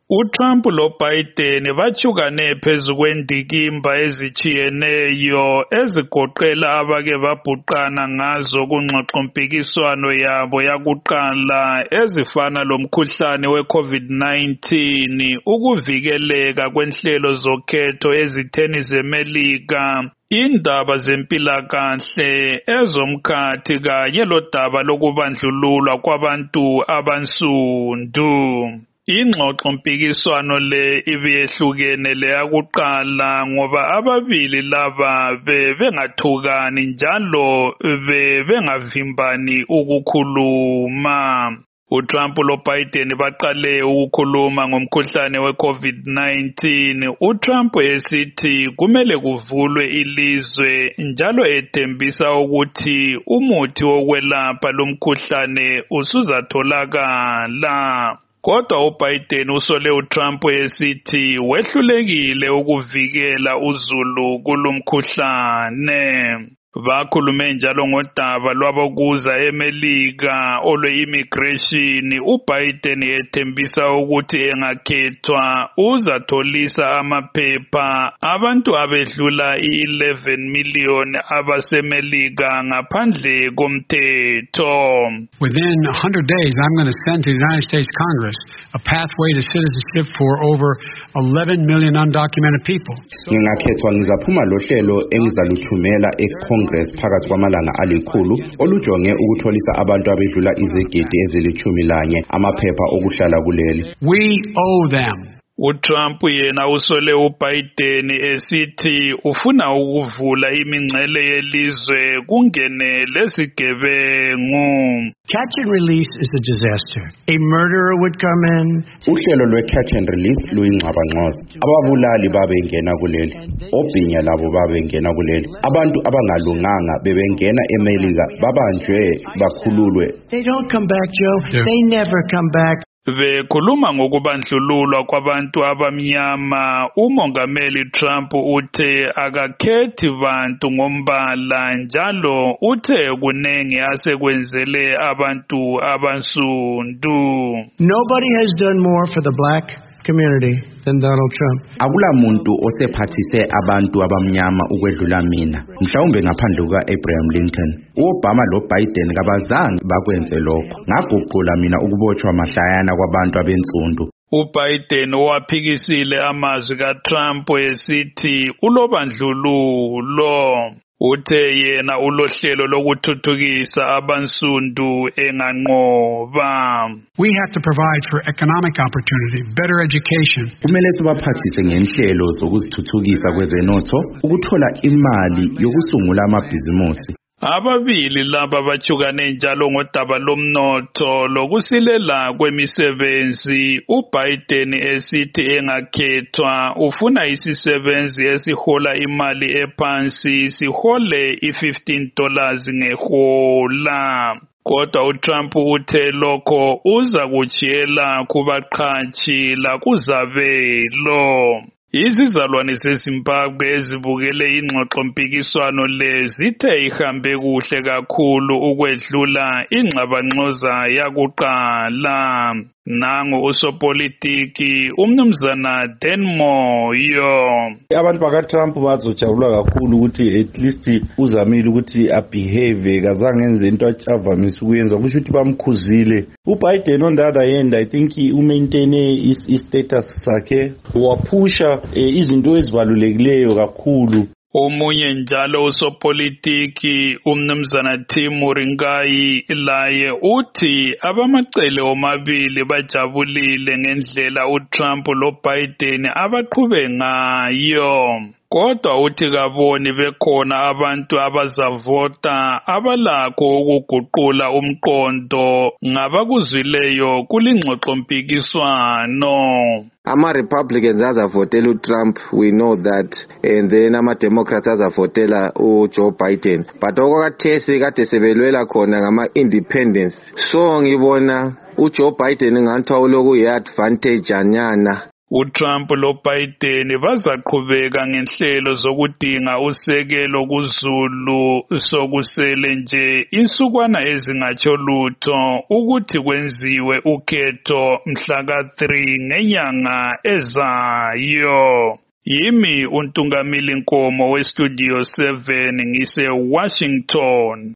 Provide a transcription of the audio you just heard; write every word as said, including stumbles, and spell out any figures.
uTrump loBiden bathukane phezu kwendikimba ezichiyeneyo ezigoqela abake babhuqana ngazo kungxoxompikiswano yabo yakuqala ezifana lomkhuhlane weCovid nineteen, ukuvikeleka kwenhlelo zokhetho ezitheni zeMelika, indaba zempilakahle, ezomkhathi kanye lodaba lokubandlululwa kwabantu abansundu. Ingxoxo mpikiswano le ibiyehlukene leyakuqala ngoba ababili laba bebengathukani njalo bebengavimbani ukukhuluma. uTrump loBiden baqale ukukhuluma ngomkhuhlane weCovid nineteen, uTrump esithi kumele kuvulwe ilizwe njalo ethembisa ukuthi umuthi wokwelapha lomkhuhlane usuzatholakala. Kodwa uBiden usole uTrump esithi wehlulekile ukuvikela uzulu kulomkhuhlane. Bakhulume njalo ngodaba lwabokuza eMelika olwe-immigration. uBiden ethembisa ukuthi engakhethwa uzatholisa amaphepha abantu abedlula i-eleven million abaseMelika ngaphandle komthetho. Within one hundred days, I'm going to send to the United States Congress a pathway to citizenship for over eleven million undocumented people. Ngingakhethwa ngizaphuma lohlelo engizaluthumela eCongress phakathi kwamalanga alikhulu olujonge ukutholisa abantu abedlula izigidi ezilithumi lanye amaphepha okuhlala kuleli. We owe them. uTrump yena usole uBiden esithi ufuna ukuvula imingcele yelizwe kungene lesigebengu. Catch and release is a disaster. A murderer would come in. Uhlelo lwe-catch and release luyingxabangxoza. Ababulali babengena kuleli, obhinya labo babengena kuleli. Abantu abangalunganga bebengena eMelika babanjwe bakhululwe. They don't come back, Joe. Yeah. They never come back. Bekhuluma ngokubandlululwa kwabantu abamnyama, umongameli Trump uthe akakhethi bantu ngombala njalo uthe kunengi asekwenzele abantu abansundu. Nobody has done more for the black community than Donald Trump. Akula muntu osephathise abantu abamnyama ukwedlula mina, mhlawumbe ngaphandle kuka-Abraham Lincoln. uObama loBiden kabazange bakwenze lokho. Ngaguqula mina ukubotshwa mahlayana kwabantu abensundu. uBiden waphikisile amazwi kaTrump esithi ulobandlululo. Uthe yena ulohlelo lokuthuthukisa abansundu enganqoba. We have to provide for economic opportunity, better education. Kumele sibaphathise ngenhlelo zokuzithuthukisa kwezenotho, ukuthola imali yokusungula amabhizimusi. Ababili laba bathukane njalo ngodaba lomnotho lokusilela kwemisebenzi. uBiden esithi engakhethwa ufuna isisebenzi esihola imali ephansi sihole i-fifteen dollars ngehola. Kodwa uTrump uthe lokho uza kujiyela kubaqhatshi lakuzabelo. Izizalwane zeZimbabwe ezibukele ingxoxo mpikiswano lezithe ihambe kuhle kakhulu ukwedlula ingxabangxoza yakuqala. Nangu usopolitiki umnumzana Dan Moyo. Abantu bakaTrump bazojabula kakhulu ukuthi at least uzamile ukuthi abehave kazange enze into avamise ukuyenza, kusho ukuthi bamkhuzile. uBiden on the other hand, I think umaintain i-status sakhe, waphusha izinto ezibalulekileyo kakhulu. Omunye njalo usopolitiki umnumzana Tim Muringai laye uthi abamacele omabili bajabulile ngendlela uTrump loBiden abaqhube ngayo. Kodwa uthi kaboni bekhona abantu abazavota abalakho ukuguqula umqondo ngabakuzwileyo kulingxoxo mpikiswano. Ama-Republicans azavotela uTrump, we know that, and then ama-Democrats azavotela uJoe Biden. But okwakathesi kade sebelwela khona ngama-independence. So ngibona uJoe Biden nganthi uloku yi-advantage anyana uTrump loBiden bazaqhubeka ngenhlelo zokudinga usekelo kuZulu sokusele nje insukwana ezingatsho lutho ukuthi kwenziwe ukhetho mhla ka three ngenyanga ezayo. Yimi uNtungamili Nkomo weStudio seven ngise Washington.